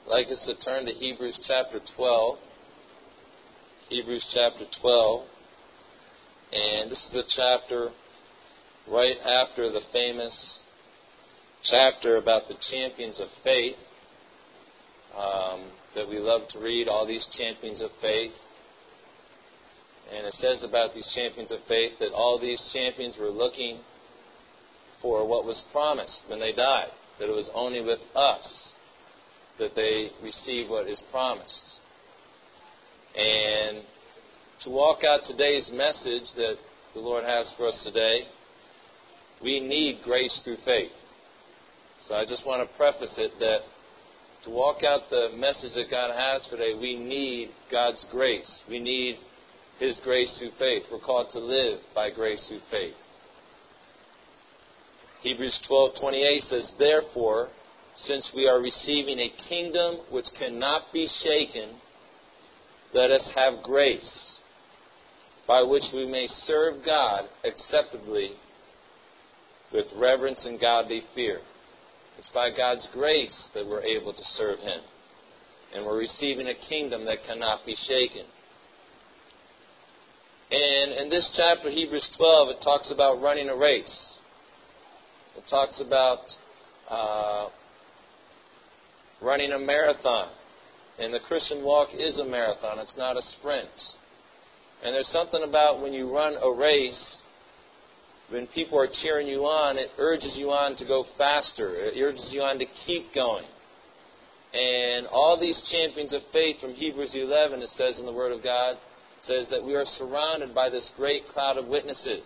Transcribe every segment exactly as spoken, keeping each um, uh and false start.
I'd like us to turn to Hebrews chapter twelve. Hebrews chapter twelve. And this is a chapter right after the famous chapter about the champions of faith um, that we love to read, all these champions of faith. And it says about these champions of faith that all these champions were looking for what was promised when they died, that it was only with us that they receive what is promised. And to walk out today's message that the Lord has for us today, we need grace through faith. So I just want to preface it that to walk out the message that God has for today, we need God's grace. We need His grace through faith. We're called to live by grace through faith. Hebrews twelve twenty-eight says, "Therefore, since we are receiving a kingdom which cannot be shaken, let us have grace, by which we may serve God acceptably with reverence and godly fear." It's by God's grace that we're able to serve Him. And we're receiving a kingdom that cannot be shaken. And in this chapter, Hebrews twelve, it talks about running a race. It talks about uh, running a marathon. And the Christian walk is a marathon. It's not a sprint. And there's something about when you run a race, when people are cheering you on, it urges you on to go faster. It urges you on to keep going. And all these champions of faith from Hebrews eleven, it says in the Word of God, says that we are surrounded by this great cloud of witnesses.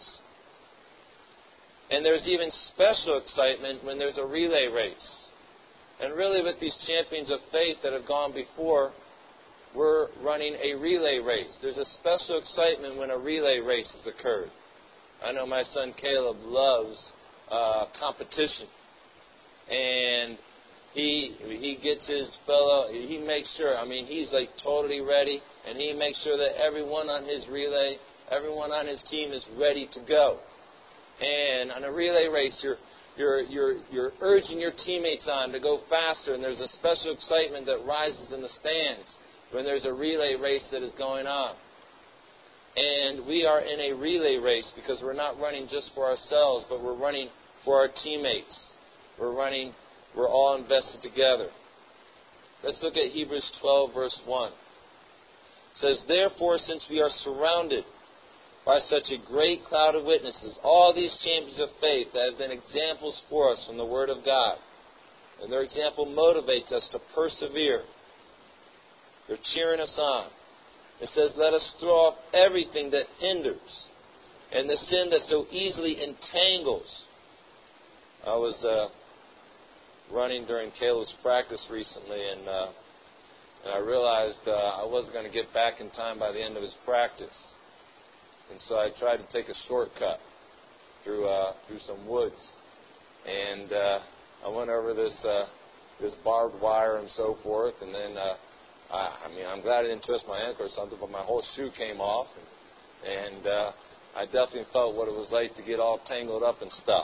And there's even special excitement when there's a relay race. And really with these champions of faith that have gone before, we're running a relay race. There's a special excitement when a relay race has occurred. I know my son Caleb loves uh, competition. And he he gets his fellow, he makes sure, I mean, he's like totally ready. And he makes sure that everyone on his relay, everyone on his team is ready to go. And on a relay race, you're You're, you're, you're urging your teammates on to go faster, and there's a special excitement that rises in the stands when there's a relay race that is going on. And we are in a relay race because we're not running just for ourselves, but we're running for our teammates. We're running, we're all invested together. Let's look at Hebrews twelve, verse one. It says, "Therefore, since we are surrounded by such a great cloud of witnesses, all these champions of faith that have been examples for us from the Word of God, and their example motivates us to persevere. They're cheering us on. It says, let us throw off everything that hinders and the sin that so easily entangles." I was uh, running during Caleb's practice recently, and, uh, and I realized uh, I wasn't going to get back in time by the end of his practice. And so I tried to take a shortcut through uh, through some woods, and uh, I went over this uh, this barbed wire and so forth. And then uh, I, I mean, I'm glad I didn't twist my ankle or something, but my whole shoe came off, and, and uh, I definitely felt what it was like to get all tangled up and stuff.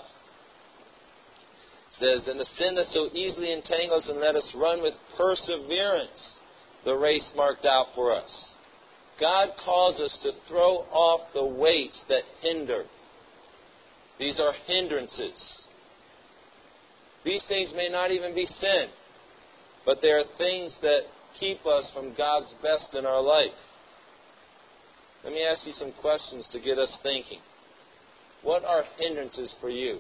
It says, "And the sin that so easily entangles, and let us run with perseverance the race marked out for us." God calls us to throw off the weights that hinder. These are hindrances. These things may not even be sin, but they are things that keep us from God's best in our life. Let me ask you some questions to get us thinking. What are hindrances for you?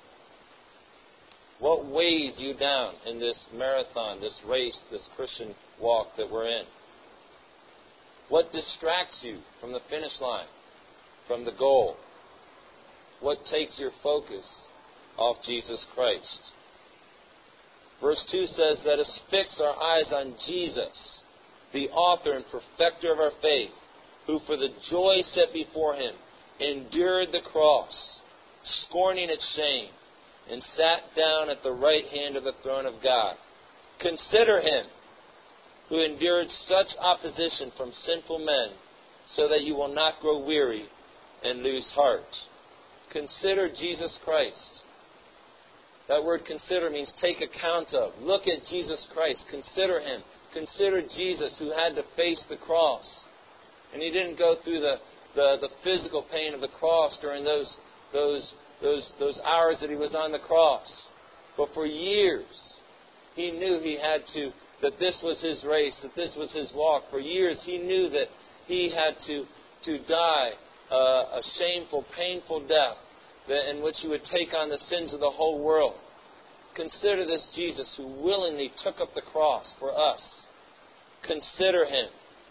What weighs you down in this marathon, this race, this Christian walk that we're in? What distracts you from the finish line, from the goal? What takes your focus off Jesus Christ? Verse two says, "Let us fix our eyes on Jesus, the author and perfecter of our faith, who for the joy set before Him endured the cross, scorning its shame, and sat down at the right hand of the throne of God. Consider Him who endured such opposition from sinful men, so that you will not grow weary and lose heart." Consider Jesus Christ. That word consider means take account of. Look at Jesus Christ. Consider Him. Consider Jesus who had to face the cross. And He didn't go through the, the, the physical pain of the cross during those, those, those, those hours that He was on the cross. But for years, He knew He had to, that this was His race, that this was His walk. For years, He knew that He had to, to die uh, a shameful, painful death that, in which He would take on the sins of the whole world. Consider this Jesus who willingly took up the cross for us. Consider Him.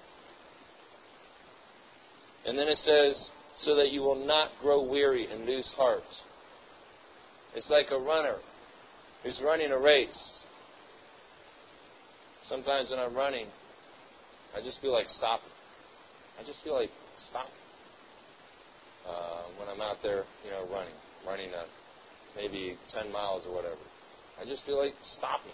And then it says, so that you will not grow weary and lose heart. It's like a runner who's running a race. Sometimes when I'm running, I just feel like stopping. I just feel like stopping. Uh, when I'm out there, you know, running, running a, maybe ten miles or whatever. I just feel like stopping.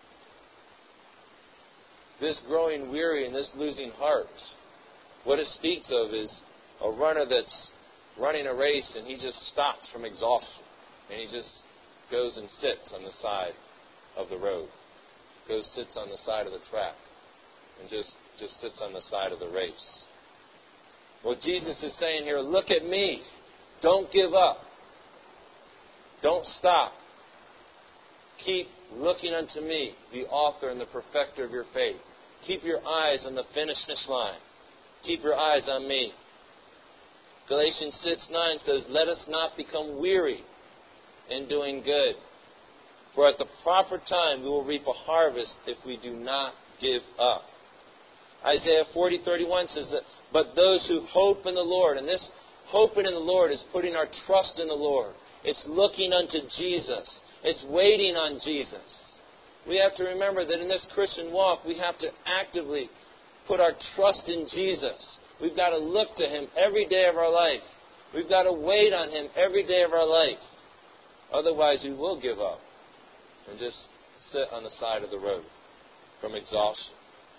This growing weary and this losing heart, what it speaks of is a runner that's running a race and he just stops from exhaustion. And he just goes and sits on the side of the road. Goes, sits on the side of the track. And just, just sits on the side of the race. Well, Jesus is saying here, look at me. Don't give up. Don't stop. Keep looking unto me, the author and the perfecter of your faith. Keep your eyes on the finish line. Keep your eyes on me. Galatians six nine says, let us not become weary in doing good. For at the proper time we will reap a harvest if we do not give up. Isaiah forty thirty-one says that, but those who hope in the Lord, and this hoping in the Lord is putting our trust in the Lord. It's looking unto Jesus. It's waiting on Jesus. We have to remember that in this Christian walk, we have to actively put our trust in Jesus. We've got to look to Him every day of our life. We've got to wait on Him every day of our life. Otherwise, we will give up and just sit on the side of the road from exhaustion.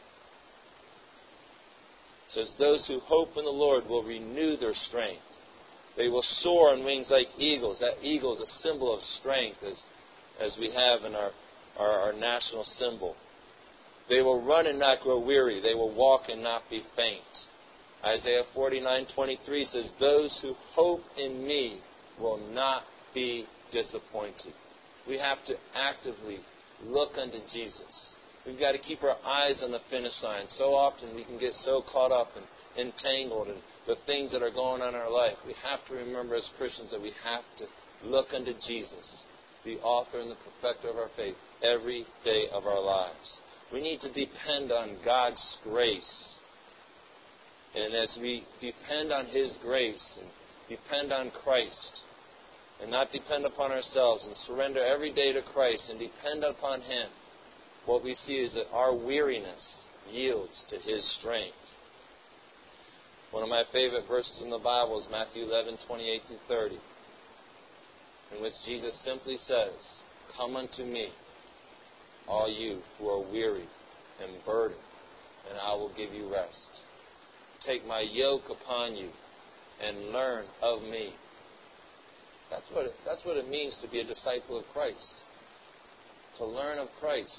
It says, those who hope in the Lord will renew their strength. They will soar on wings like eagles. That eagle is a symbol of strength, as, as we have in our, our, our national symbol. They will run and not grow weary. They will walk and not be faint. Isaiah forty-nine twenty-three says, those who hope in me will not be disappointed. We have to actively look unto Jesus. We've got to keep our eyes on the finish line. So often we can get so caught up and entangled in the things that are going on in our life. We have to remember as Christians that we have to look unto Jesus, the author and the perfecter of our faith, every day of our lives. We need to depend on God's grace. And as we depend on His grace and depend on Christ and not depend upon ourselves and surrender every day to Christ and depend upon Him, what we see is that our weariness yields to His strength. One of my favorite verses in the Bible is Matthew eleven twenty-eight through thirty, in which Jesus simply says, come unto me, all you who are weary and burdened, and I will give you rest. Take my yoke upon you and learn of me. That's what it, that's what it means to be a disciple of Christ. To learn of Christ.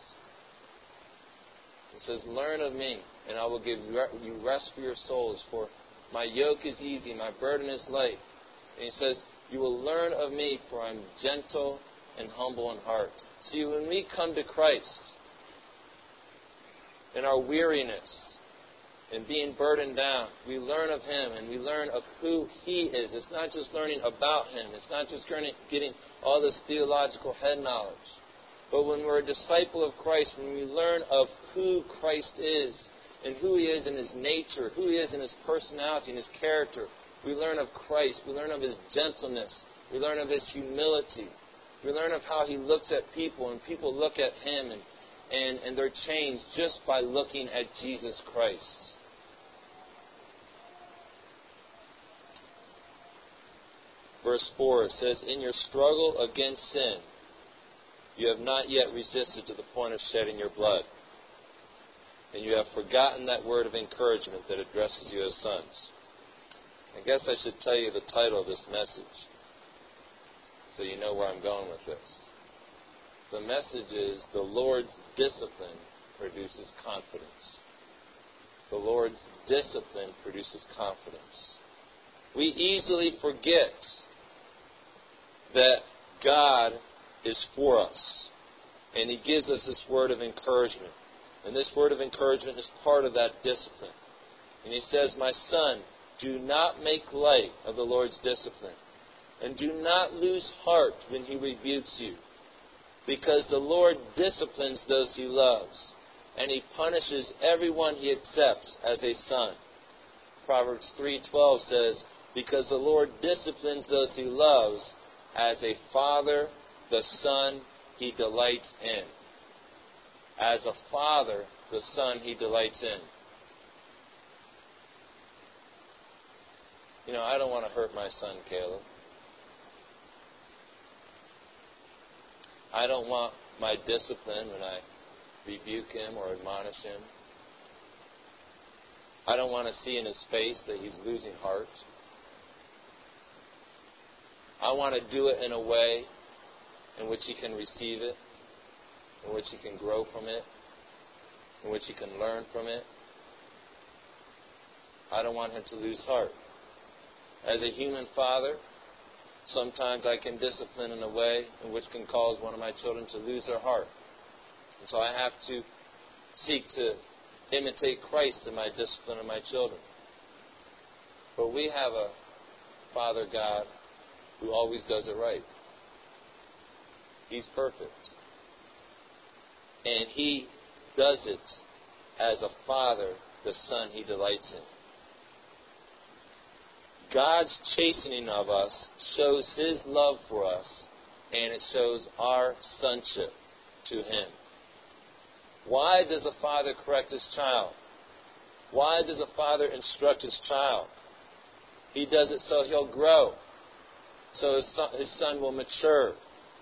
It says, learn of me, and I will give you rest for your souls, for my yoke is easy, my burden is light. And He says, you will learn of me, for I'm gentle and humble in heart. See, when we come to Christ in our weariness and being burdened down, we learn of Him and we learn of who He is. It's not just learning about Him. It's not just getting all this theological head knowledge. But when we're a disciple of Christ, when we learn of who Christ is and who He is in His nature, who He is in His personality and His character, we learn of Christ. We learn of His gentleness. We learn of His humility. We learn of how He looks at people, and people look at Him, and, and, and they're changed just by looking at Jesus Christ. Verse four, it says, in your struggle against sin, you have not yet resisted to the point of shedding your blood. And you have forgotten that word of encouragement that addresses you as sons. I guess I should tell you the title of this message, so you know where I'm going with this. The message is the Lord's discipline produces confidence. The Lord's discipline produces confidence. We easily forget that God is for us, and He gives us this word of encouragement. And this word of encouragement is part of that discipline. And He says, "My son, do not make light of the Lord's discipline, and do not lose heart when He rebukes you, because the Lord disciplines those He loves, and He punishes everyone He accepts as a son." Proverbs three twelve says, "Because the Lord disciplines those He loves, as a father the son He delights in." As a father, the son He delights in. You know, I don't want to hurt my son, Caleb. I don't want my discipline when I rebuke him or admonish him. I don't want to see in his face that he's losing heart. I want to do it in a way in which he can receive it, in which he can grow from it, in which he can learn from it. I don't want him to lose heart. As a human father, sometimes I can discipline in a way in which can cause one of my children to lose their heart. And so I have to seek to imitate Christ in my discipline of my children. But we have a Father God who always does it right. He's perfect. And He does it as a father, the son He delights in. God's chastening of us shows His love for us, and it shows our sonship to Him. Why does a father correct his child? Why does a father instruct his child? He does it so he'll grow, so his son, his son will mature.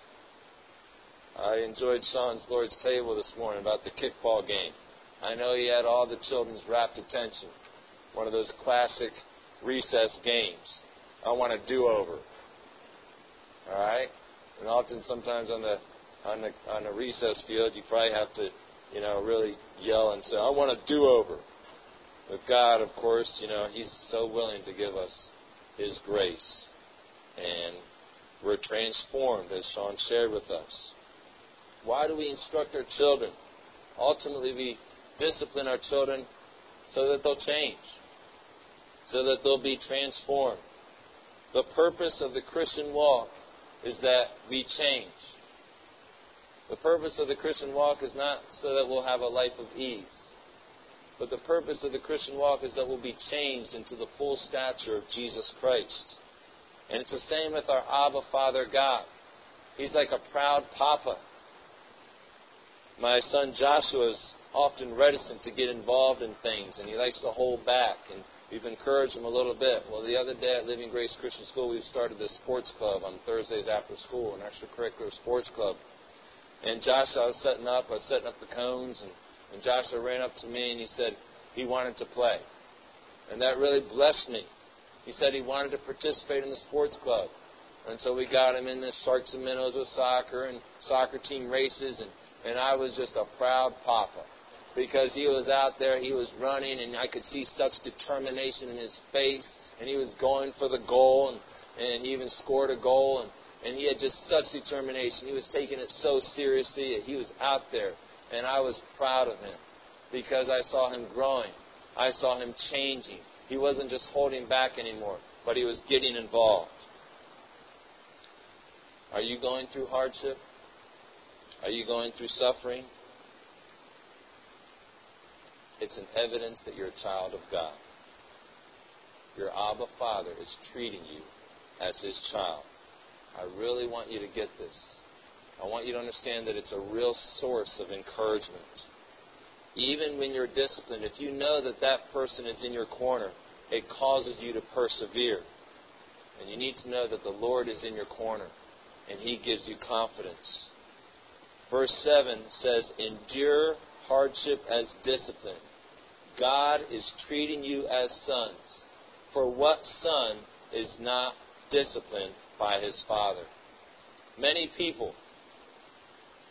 I enjoyed Sean's Lord's Table this morning about the kickball game. I know he had all the children's rapt attention. One of those classic recess games. I want a do-over. All right? And often, sometimes on the on the on the recess field, you probably have to, you know, really yell and say, "I want a do-over." But God, of course, you know, He's so willing to give us His grace, and we're transformed, as Sean shared with us. Why do we instruct our children? Ultimately, we discipline our children so that they'll change, so that they'll be transformed. The purpose of the Christian walk is that we change. The purpose of the Christian walk is not so that we'll have a life of ease, but the purpose of the Christian walk is that we'll be changed into the full stature of Jesus Christ. And it's the same with our Abba Father God. He's like a proud papa. My son Joshua is often reticent to get involved in things, and he likes to hold back, and we've encouraged him a little bit. Well, the other day at Living Grace Christian School, we've started this sports club on Thursdays after school, an extracurricular sports club. And Joshua, I was setting up, I was setting up the cones, and, and Joshua ran up to me and he said he wanted to play. And that really blessed me. He said he wanted to participate in the sports club. And so we got him in the Sharks and Minnows with soccer and soccer team races, and, and I was just a proud papa. Because he was out there, he was running, and I could see such determination in his face, and he was going for the goal, and, and he even scored a goal, and, and he had just such determination. He was taking it so seriously. He was out there, and I was proud of him because I saw him growing. I saw him changing. He wasn't just holding back anymore, but he was getting involved. Are you going through hardship? Are you going through suffering? It's an evidence that you're a child of God. Your Abba Father is treating you as His child. I really want you to get this. I want you to understand that it's a real source of encouragement. Even when you're disciplined, if you know that that person is in your corner, it causes you to persevere. And you need to know that the Lord is in your corner, and He gives you confidence. Verse seven says, "Endure hardship as discipline. God is treating you as sons. For what son is not disciplined by his father?" Many people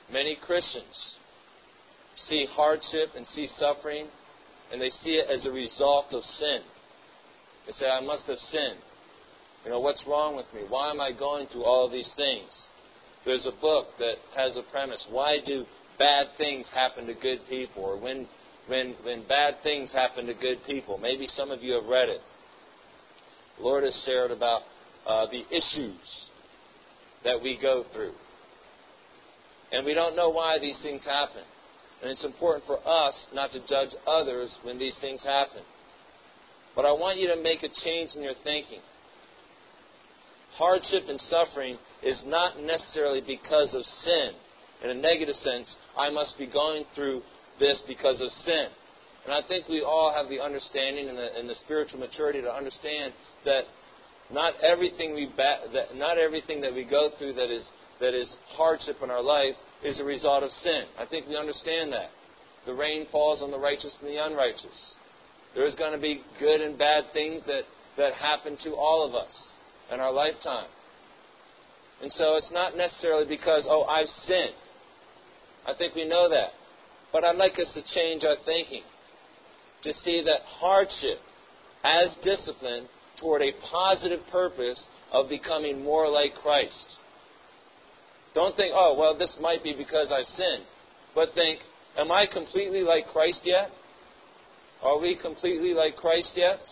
Many Christians see hardship and see suffering, and they see it as a result of sin. They say, I must have sinned. You know, what's wrong with me? Why am I going through all of these things? There's a book that has a premise. Why do bad things happen to good people? Or when, when, when bad things happen to good people? Maybe some of you have read it. The Lord has shared about uh, the issues that we go through. And we don't know why these things happen. And it's important for us not to judge others when these things happen. But I want you to make a change in your thinking. Hardship and suffering is not necessarily because of sin. In a negative sense, I must be going through this because of sin. And I think we all have the understanding and the, and the spiritual maturity to understand that not everything we ba- that not everything that we go through that is that is hardship in our life is a result of sin. I think we understand that. The rain falls on the righteous and the unrighteous. There is going to be good and bad things that, that happen to all of us in our lifetime. And so it's not necessarily because, oh, I've sinned. I think we know that. But I'd like us to change our thinking to see that hardship as discipline toward a positive purpose of becoming more like Christ. Don't think, oh, well, this might be because I've sinned. But think, am I completely like Christ yet? Are we completely like Christ yet?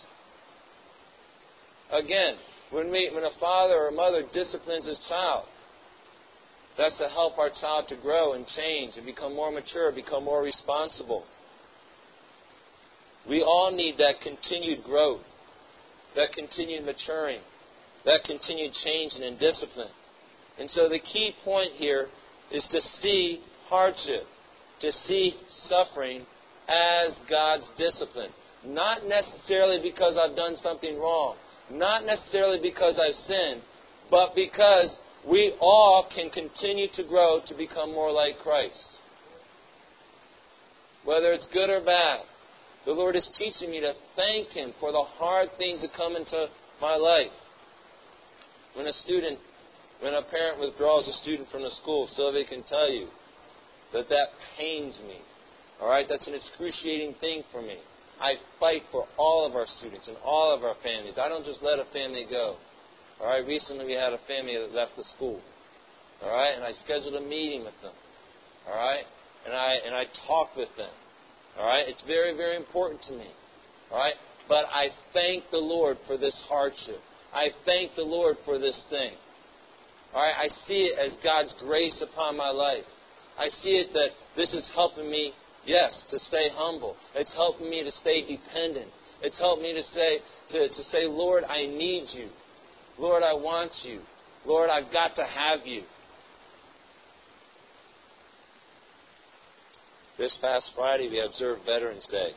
Again, when we, when a father or a mother disciplines his child, that's to help our child to grow and change and become more mature, become more responsible. We all need that continued growth, that continued maturing, that continued changing and discipline. And so the key point here is to see hardship, to see suffering as God's discipline. Not necessarily because I've done something wrong, not necessarily because I've sinned, but because we all can continue to grow to become more like Christ. Whether it's good or bad, the Lord is teaching me to thank Him for the hard things that come into my life. When a student, when a parent withdraws a student from the school, Sylvia can tell you that that pains me. All right, that's an excruciating thing for me. I fight for all of our students and all of our families. I don't just let a family go. All right, recently we had a family that left the school. All right, and I scheduled a meeting with them. All right, and I and I talked with them. All right, it's very, very important to me. All right, but I thank the Lord for this hardship. I thank the Lord for this thing. All right, I see it as God's grace upon my life. I see it that this is helping me, yes, to stay humble. It's helping me to stay dependent. It's helped me to say, to, to say, Lord, I need you. Lord, I want you. Lord, I've got to have you. This past Friday, we observed Veterans Day.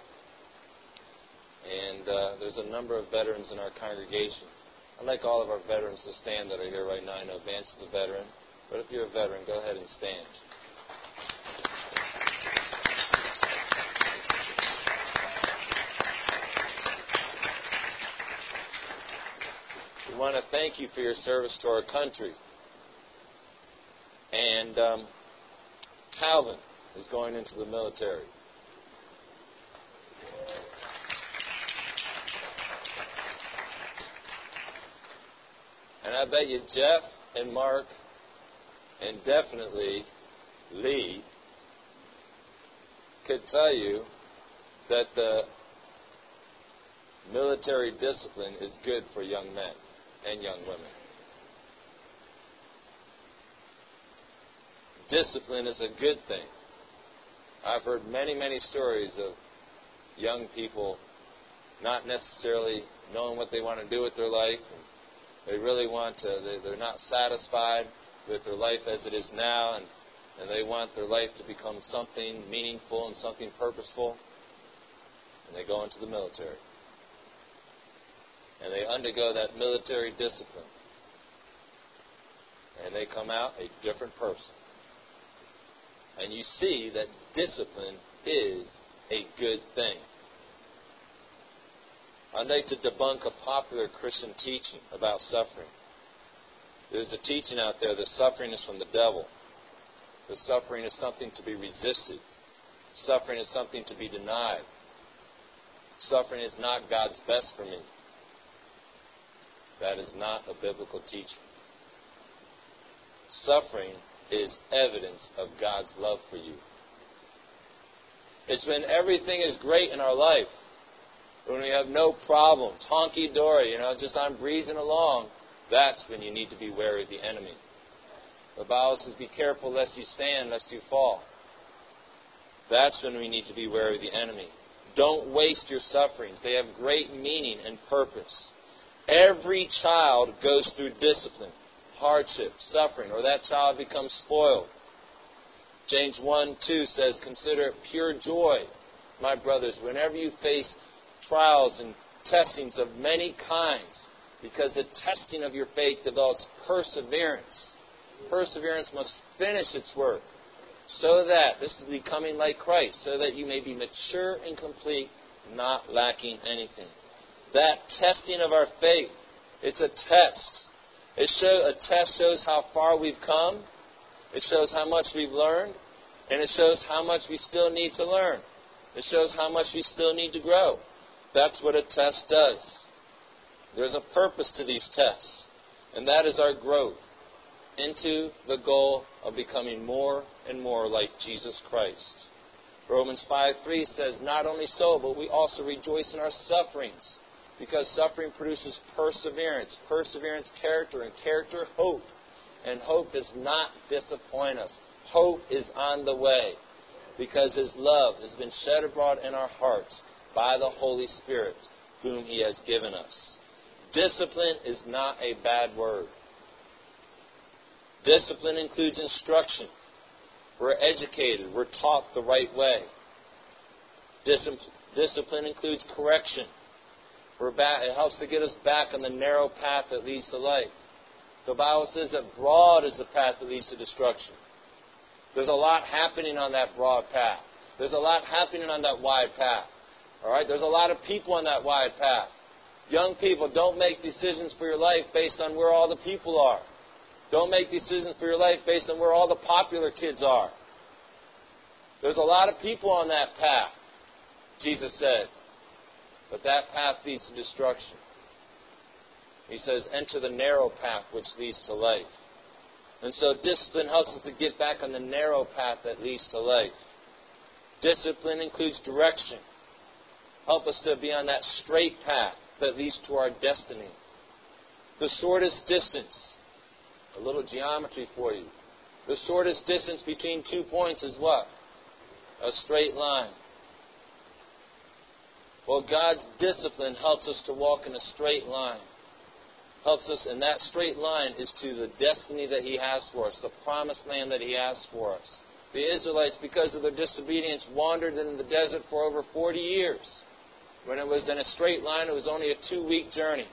And uh, there's a number of veterans in our congregation. I'd like all of our veterans to stand that are here right now. I know Vance is a veteran. But if you're a veteran, go ahead and stand. We want to thank you for your service to our country. And um, Calvin is going into the military. And I bet you Jeff and Mark and definitely Lee could tell you that the military discipline is good for young men and young women. Discipline is a good thing. I've heard many, many stories of young people not necessarily knowing what they want to do with their life. And they really want to, they, they're not satisfied with their life as it is now, and, and they want their life to become something meaningful and something purposeful. And they go into the military. And they undergo that military discipline. And they come out a different person. And you see that discipline is a good thing. I'd like to debunk a popular Christian teaching about suffering. There's a teaching out there that suffering is from the devil. The suffering is something to be resisted. Suffering is something to be denied. Suffering is not God's best for me. That is not a biblical teaching. Suffering is evidence of God's love for you. It's when everything is great in our life, when we have no problems, honky-dory, you know, just I'm breezing along, that's when you need to be wary of the enemy. The Bible says, be careful lest you stand, lest you fall. That's when we need to be wary of the enemy. Don't waste your sufferings. They have great meaning and purpose. Every child goes through discipline, hardship, suffering, or that child becomes spoiled. James one two says, consider it pure joy, my brothers, whenever you face trials and testings of many kinds, because the testing of your faith develops perseverance. Perseverance must finish its work, so that, this is becoming like Christ, so that you may be mature and complete, not lacking anything. That testing of our faith, it's a test. It show, a test shows how far we've come. It shows how much we've learned. And it shows how much we still need to learn. It shows how much we still need to grow. That's what a test does. There's a purpose to these tests, and that is our growth into the goal of becoming more and more like Jesus Christ. Romans five three says, not only so, but we also rejoice in our sufferings, because suffering produces perseverance, perseverance, character, and character, hope. And hope does not disappoint us. Hope is on the way, because His love has been shed abroad in our hearts by the Holy Spirit, whom He has given us. Discipline is not a bad word. Discipline includes instruction. We're educated. We're taught the right way. Discipline includes correction. We're back, it helps to get us back on the narrow path that leads to life. The Bible says that broad is the path that leads to destruction. There's a lot happening on that broad path. There's a lot happening on that wide path. All right? There's a lot of people on that wide path. Young people, don't make decisions for your life based on where all the people are. Don't make decisions for your life based on where all the popular kids are. There's a lot of people on that path, Jesus said. But that path leads to destruction. He says, enter the narrow path which leads to life. And so discipline helps us to get back on the narrow path that leads to life. Discipline includes direction. Help us to be on that straight path that leads to our destiny. The shortest distance, a little geometry for you. The shortest distance between two points is what? A straight line. Well, God's discipline helps us to walk in a straight line. Helps us, and that straight line is to the destiny that He has for us, the promised land that He has for us. The Israelites, because of their disobedience, wandered in the desert for over forty years. When it was in a straight line, it was only a two-week journey.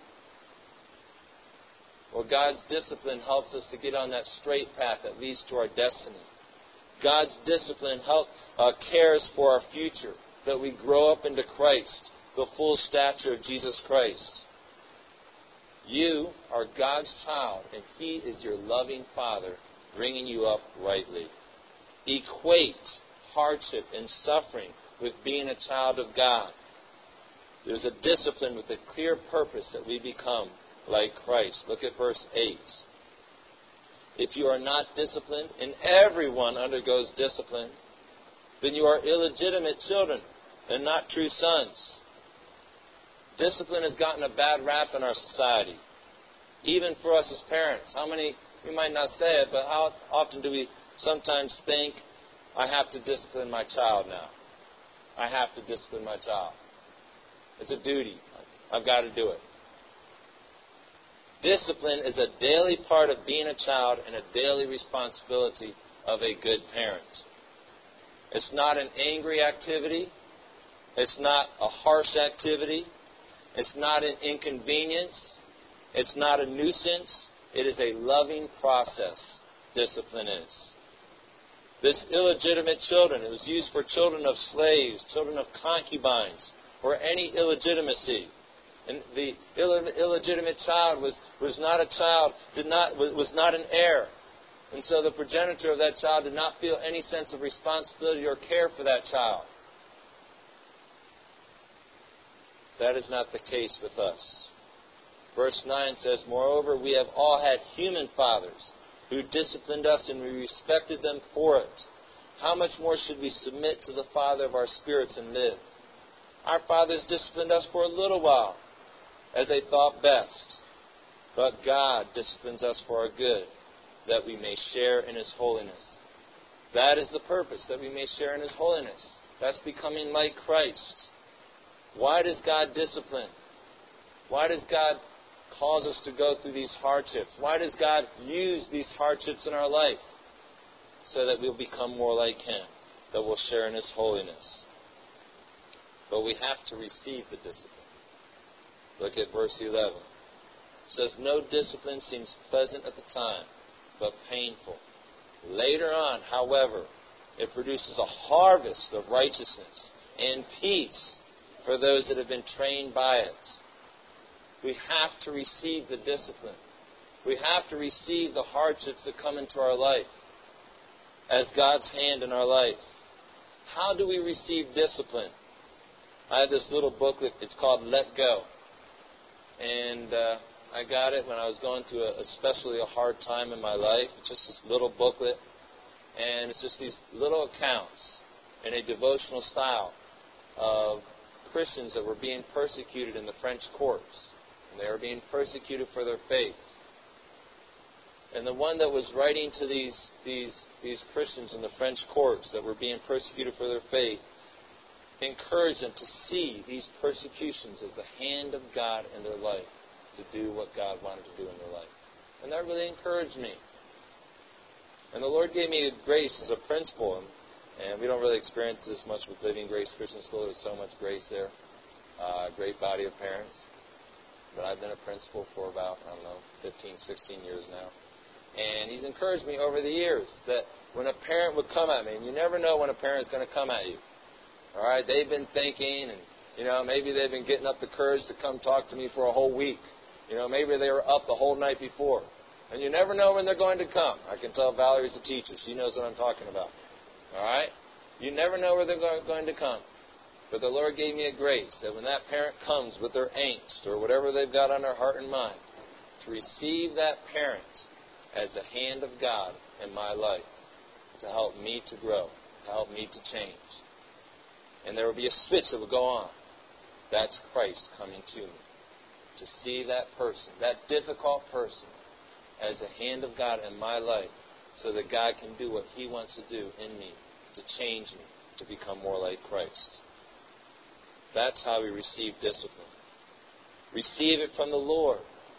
Well, God's discipline helps us to get on that straight path that leads to our destiny. God's discipline help, uh, cares for our future, that we grow up into Christ, the full stature of Jesus Christ. You are God's child, and He is your loving Father, bringing you up rightly. Equate hardship and suffering with being a child of God. There's a discipline with a clear purpose that we become like Christ. Look at verse eight. If you are not disciplined, and everyone undergoes discipline, then you are illegitimate children and not true sons. Discipline has gotten a bad rap in our society, even for us as parents. How many, we might not say it, but how often do we sometimes think, I have to discipline my child now. I have to discipline my child. It's a duty. I've got to do it. Discipline is a daily part of being a child and a daily responsibility of a good parent. It's not an angry activity. It's not a harsh activity. It's not an inconvenience. It's not a nuisance. It is a loving process. Discipline is. This illegitimate children, it was used for children of slaves, children of concubines, or any illegitimacy. And the Ill- illegitimate child was, was not a child, did not was, was not an heir. And so the progenitor of that child did not feel any sense of responsibility or care for that child. That is not the case with us. Verse nine says, "Moreover, we have all had human fathers who disciplined us, and we respected them for it. How much more should we submit to the Father of our spirits and live? Our fathers disciplined us for a little while, as they thought best. But God disciplines us for our good, that we may share in His holiness." That is the purpose, that we may share in His holiness. That's becoming like Christ. Why does God discipline? Why does God cause us to go through these hardships? Why does God use these hardships in our life? So that we'll become more like Him, that we'll share in His holiness. But we have to receive the discipline. Look at verse eleven. It says, "No discipline seems pleasant at the time, but painful. Later on, however, it produces a harvest of righteousness and peace for those that have been trained by it." We have to receive the discipline. We have to receive the hardships that come into our life as God's hand in our life. How do we receive discipline? I have this little booklet. It's called Let Go. And uh, I got it when I was going through a, especially a hard time in my life. It's just this little booklet. And it's just these little accounts in a devotional style of Christians that were being persecuted in the French courts. And they were being persecuted for their faith. And the one that was writing to these, these, these Christians in the French courts that were being persecuted for their faith encouraged them to see these persecutions as the hand of God in their life to do what God wanted to do in their life. And that really encouraged me. And the Lord gave me a grace as a principal, and, and we don't really experience this much with Living Grace Christian School. There's so much grace there, a uh, great body of parents. But I've been a principal for about, I don't know, fifteen, sixteen years now. And He's encouraged me over the years that when a parent would come at me, and you never know when a parent is going to come at you. All right, they've been thinking, and, you know, maybe they've been getting up the courage to come talk to me for a whole week. You know, maybe they were up the whole night before. And you never know when they're going to come. I can tell Valerie's a teacher. She knows what I'm talking about. All right? You never know where they're going to come. But the Lord gave me a grace that when that parent comes with their angst or whatever they've got on their heart and mind, to receive that parent as the hand of God in my life to help me to grow, to help me to change. And there will be a switch that will go on. That's Christ coming to me. To see that person, that difficult person, as the hand of God in my life so that God can do what He wants to do in me, to change me, to become more like Christ. That's how we receive discipline. Receive it from the Lord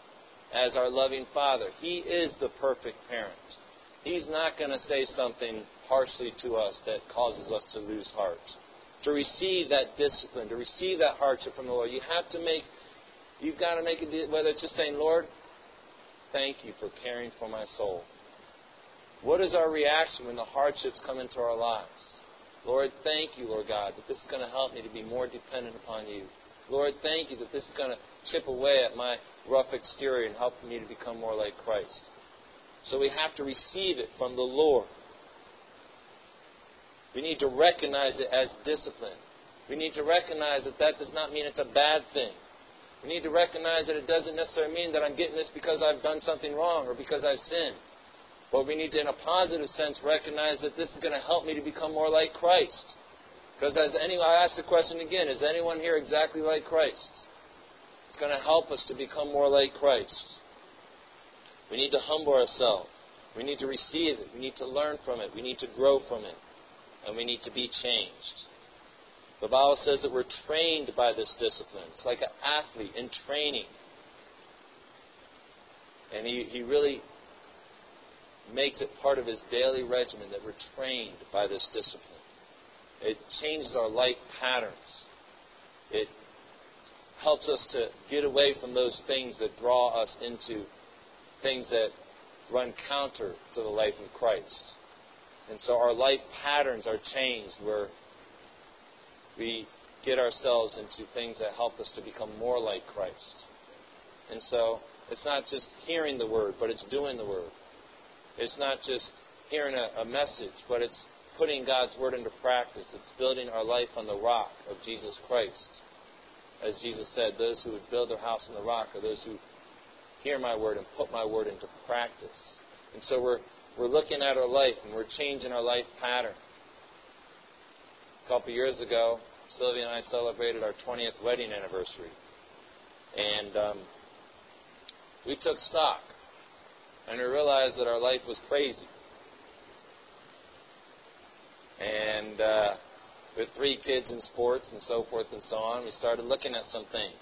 as our loving Father. He is the perfect parent. He's not going to say something harshly to us that causes us to lose heart. To receive that discipline, to receive that hardship from the Lord, you have to make, you've got to make it, whether it's just saying, "Lord, thank you for caring for my soul." What is our reaction when the hardships come into our lives? "Lord, thank you, Lord God, that this is going to help me to be more dependent upon you. Lord, thank you that this is going to chip away at my rough exterior and help me to become more like Christ." So we have to receive it from the Lord. We need to recognize it as discipline. We need to recognize that that does not mean it's a bad thing. We need to recognize that it doesn't necessarily mean that I'm getting this because I've done something wrong or because I've sinned. But we need to, in a positive sense, recognize that this is going to help me to become more like Christ. Because as any, I ask the question again, is anyone here exactly like Christ? It's going to help us to become more like Christ. We need to humble ourselves. We need to receive it. We need to learn from it. We need to grow from it. And we need to be changed. The Bible says that we're trained by this discipline. It's like an athlete in training. And he, he really makes it part of his daily regimen that we're trained by this discipline. It changes our life patterns. It helps us to get away from those things that draw us into things that run counter to the life of Christ. And so our life patterns are changed where we get ourselves into things that help us to become more like Christ. And so it's not just hearing the Word, but it's doing the Word. It's not just hearing a, a message, but it's putting God's Word into practice. It's building our life on the rock of Jesus Christ. As Jesus said, those who would build their house on the rock are those who hear my Word and put my Word into practice. And so we're we're looking at our life and we're changing our life pattern. A couple of years ago, Sylvia and I celebrated our twentieth wedding anniversary. And um, we took stock. And we realized that our life was crazy. And uh, with three kids in sports and so forth and so on, we started looking at some things.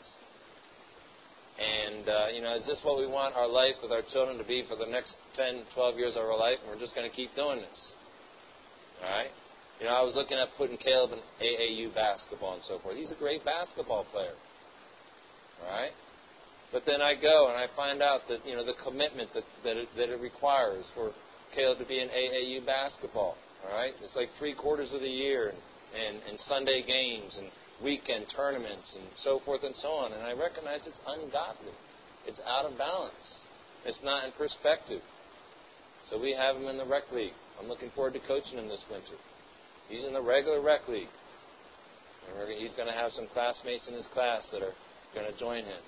And, uh, you know, is this what we want our life with our children to be for the next ten, twelve years of our life? And we're just going to keep doing this. All right? You know, I was looking at putting Caleb in A A U basketball and so forth. He's a great basketball player. All right? But then I go and I find out that, you know, the commitment that, that, it, that it requires for Caleb to be in A A U basketball. All right? It's like three quarters of the year and, and, and Sunday games and weekend tournaments and so forth and so on. And I recognize it's ungodly. It's out of balance. It's not in perspective. So we have him in the rec league. I'm looking forward to coaching him this winter. He's in the regular rec league. And we're, he's going to have some classmates in his class that are going to join him.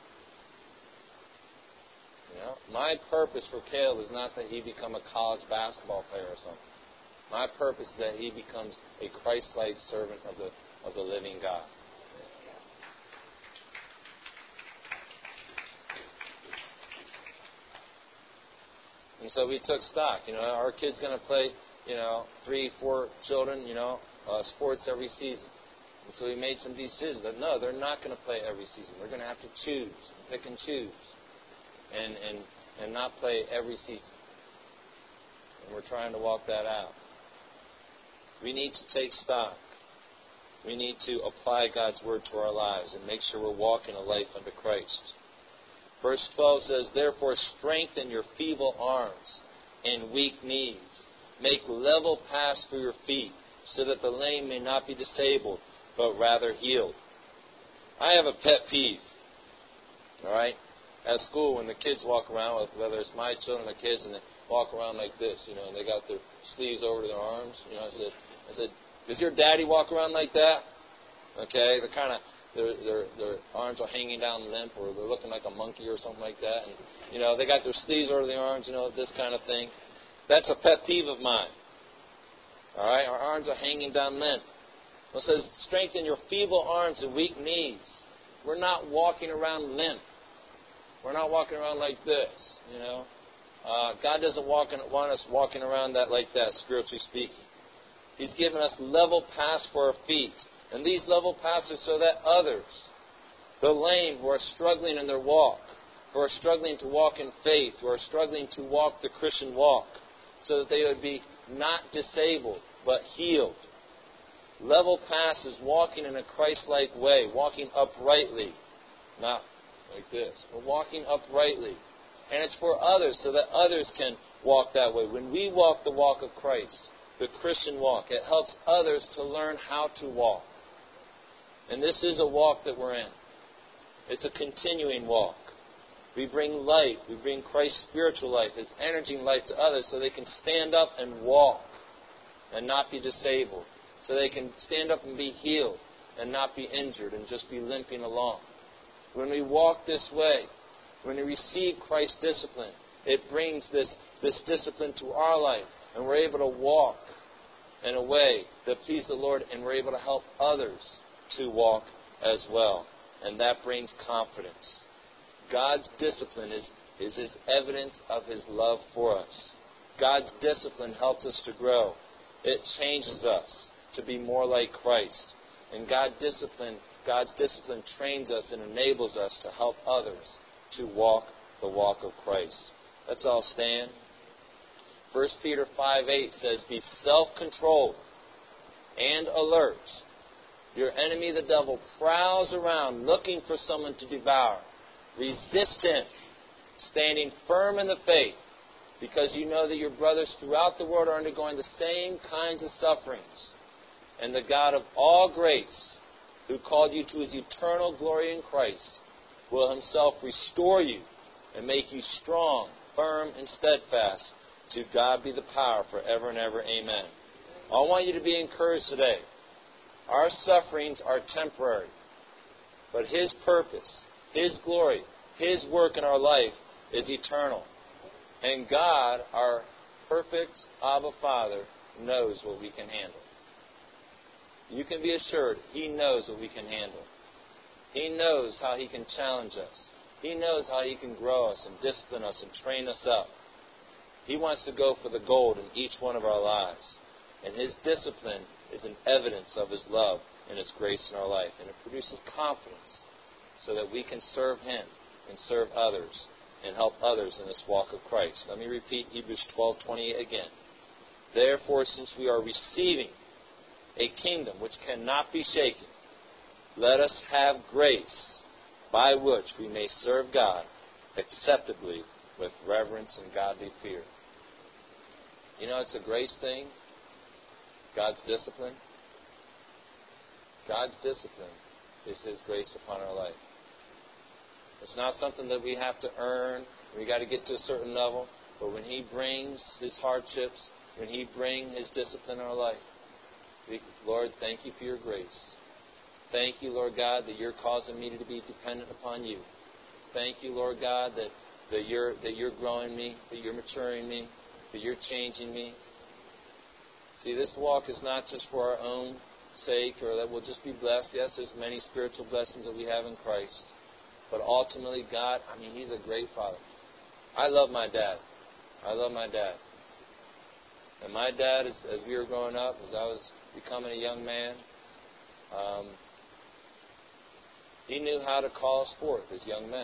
You know, my purpose for Caleb is not that he become a college basketball player or something. My purpose is that he becomes a Christ-like servant of the of the living God. And so we took stock. You know, our kid's going to play, you know, three, four children, you know, uh, sports every season. And so we made some decisions that, no, they're not going to play every season. They're going to have to choose, pick and choose, and, and, and not play every season. And we're trying to walk that out. We need to take stock. We need to apply God's Word to our lives and make sure we're walking a life unto Christ. Verse twelve says, therefore strengthen your feeble arms and weak knees. Make level paths for your feet, so that the lame may not be disabled, but rather healed. I have a pet peeve. All right? At school, when the kids walk around, with, whether it's my children or kids, and they walk around like this, you know, and they got their sleeves over their arms, you know, I said, I said, does your daddy walk around like that? Okay, they're kind of, their their their arms are hanging down limp, or they're looking like a monkey or something like that, and you know they got their sleeves over their arms, you know, this kind of thing. That's a pet peeve of mine. All right, our arms are hanging down limp. It says, strengthen your feeble arms and weak knees. We're not walking around limp. We're not walking around like this, you know. Uh, God doesn't walk in, want us walking around that like that, spiritually speaking. He's given us level paths for our feet. And these level paths are so that others, the lame who are struggling in their walk, who are struggling to walk in faith, who are struggling to walk the Christian walk, so that they would be not disabled, but healed. Level paths is walking in a Christ-like way, walking uprightly, not like this, but walking uprightly. And it's for others, so that others can walk that way. When we walk the walk of Christ, the Christian walk, it helps others to learn how to walk. And this is a walk that we're in. It's a continuing walk. We bring life, we bring Christ's spiritual life, His energy and life to others, so they can stand up and walk and not be disabled. So they can stand up and be healed and not be injured and just be limping along. When we walk this way, when we receive Christ's discipline, it brings this, this discipline to our life. And we're able to walk in a way that pleases the Lord, and we're able to help others to walk as well. And that brings confidence. God's discipline is, is His evidence of His love for us. God's discipline helps us to grow. It changes us to be more like Christ. And God discipline, God's discipline trains us and enables us to help others to walk the walk of Christ. Let's all stand. First Peter five eight says, be self-controlled and alert. Your enemy, the devil, prowls around looking for someone to devour. Resist him, standing firm in the faith, because you know that your brothers throughout the world are undergoing the same kinds of sufferings. And the God of all grace, who called you to His eternal glory in Christ, will Himself restore you and make you strong, firm, and steadfast. To God be the power forever and ever. Amen. I want you to be encouraged today. Our sufferings are temporary, but His purpose, His glory, His work in our life is eternal. And God, our perfect Abba Father, knows what we can handle. You can be assured He knows what we can handle. He knows how He can challenge us. He knows how He can grow us and discipline us and train us up. He wants to go for the gold in each one of our lives. And His discipline is an evidence of His love and His grace in our life. And it produces confidence so that we can serve Him and serve others and help others in this walk of Christ. Let me repeat Hebrews twelve twenty-eight again. Therefore, since we are receiving a kingdom which cannot be shaken, let us have grace by which we may serve God acceptably with reverence and godly fear. You know, it's a grace thing. God's discipline. God's discipline is His grace upon our life. It's not something that we have to earn. We got to get to a certain level. But when He brings His hardships, when He brings His discipline in our life, we, Lord, thank You for Your grace. Thank You, Lord God, that You're causing me to be dependent upon You. Thank You, Lord God, that, that you're that you're growing me, that You're maturing me, that You're changing me. See, this walk is not just for our own sake or that we'll just be blessed. Yes, there's many spiritual blessings that we have in Christ. But ultimately, God, I mean, He's a great Father. I love my dad. I love my dad. And my dad, as, as we were growing up, as I was becoming a young man, um, he knew how to call us forth as young men.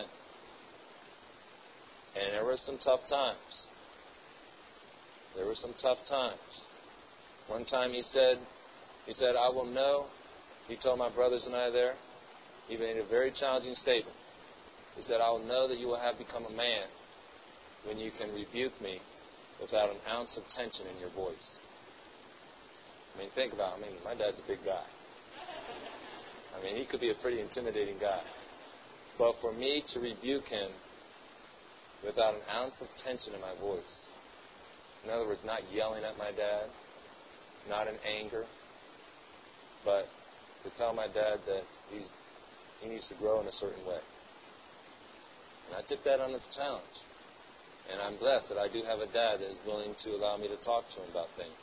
And there were some tough times. There were some tough times. One time he said, he said, I will know, he told my brothers and I there, he made a very challenging statement. He said, I will know that you will have become a man when you can rebuke me without an ounce of tension in your voice. I mean, think about it. I mean, my dad's a big guy. I mean, he could be a pretty intimidating guy. But for me to rebuke him without an ounce of tension in my voice, in other words, not yelling at my dad, not in anger, but to tell my dad that he's he needs to grow in a certain way. And I took that on as a challenge. And I'm blessed that I do have a dad that is willing to allow me to talk to him about things.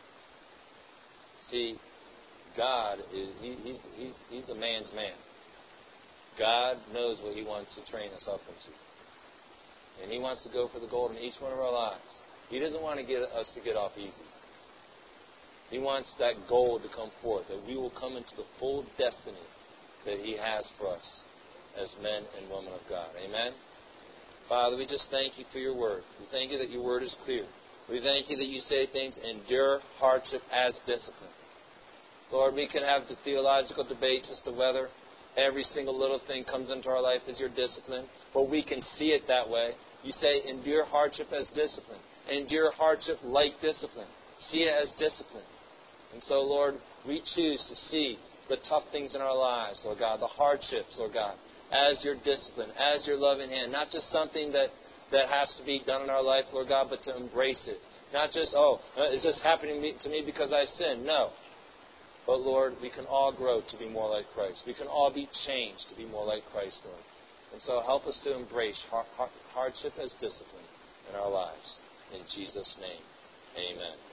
See, God, is he, he's, he's, he's a man's man. God knows what He wants to train us up into. And He wants to go for the gold in each one of our lives. He doesn't want to get us to get off easy. He wants that gold to come forth, that we will come into the full destiny that He has for us as men and women of God. Amen? Father, we just thank You for Your word. We thank You that Your word is clear. We thank You that You say things, endure hardship as discipline. Lord, we can have the theological debates as to whether every single little thing comes into our life as Your discipline, but we can see it that way. You say endure hardship as discipline. Endure hardship like discipline. See it as discipline. And so, Lord, we choose to see the tough things in our lives, Lord God, the hardships, Lord God, as Your discipline, as Your loving hand. Not just something that, that has to be done in our life, Lord God, but to embrace it. Not just, oh, is this happening to me because I've sinned? No. But, Lord, we can all grow to be more like Christ. We can all be changed to be more like Christ, Lord. And so help us to embrace hardship as discipline in our lives. In Jesus' name, amen.